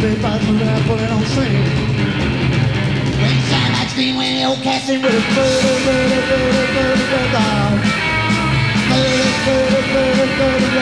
big bottle and put it on string. When shine like scream when the old casting with a bird dog. Bird,